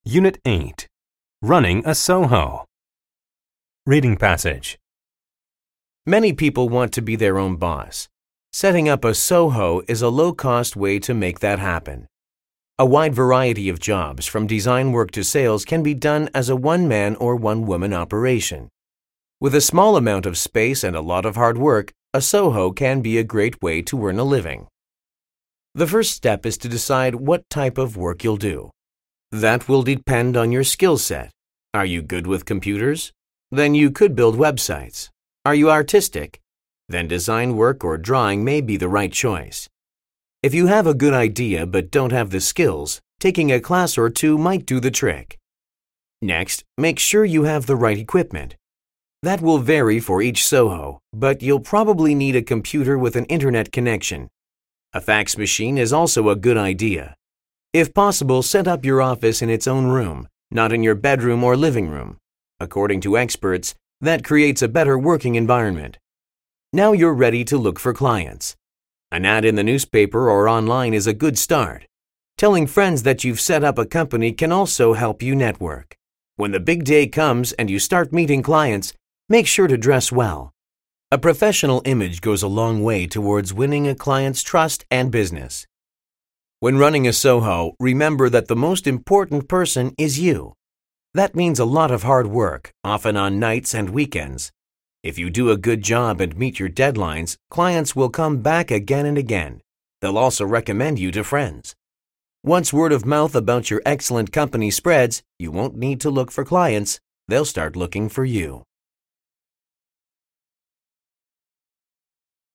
Unit 8. Running a Soho. Reading passage. Many people want to be their own boss. Setting up a Soho is a low-cost way to make that happen. A wide variety of jobs, from design work to sales, can be done as a one-man or one-woman operation. With a small amount of space and a lot of hard work, a Soho can be a great way to earn a living. The first step is to decide what type of work you'll do. That will depend on your skill set. Are you good with computers? Then you could build websites. Are you artistic? Then design work or drawing may be the right choice. If you have a good idea but don't have the skills, taking a class or two might do the trick. Next, make sure you have the right equipment. That will vary for each Soho, but you'll probably need a computer with an internet connection. A fax machine is also a good idea. If possible, set up your office in its own room, not in your bedroom or living room. According to experts, that creates a better working environment. Now you're ready to look for clients. An ad in the newspaper or online is a good start. Telling friends that you've set up a company can also help you network. When the big day comes and you start meeting clients, make sure to dress well. A professional image goes a long way towards winning a client's trust and business. When running a Soho, remember that the most important person is you. That means a lot of hard work, often on nights and weekends. If you do a good job and meet your deadlines, clients will come back again and again. They'll also recommend you to friends. Once word of mouth about your excellent company spreads, you won't need to look for clients. They'll start looking for you.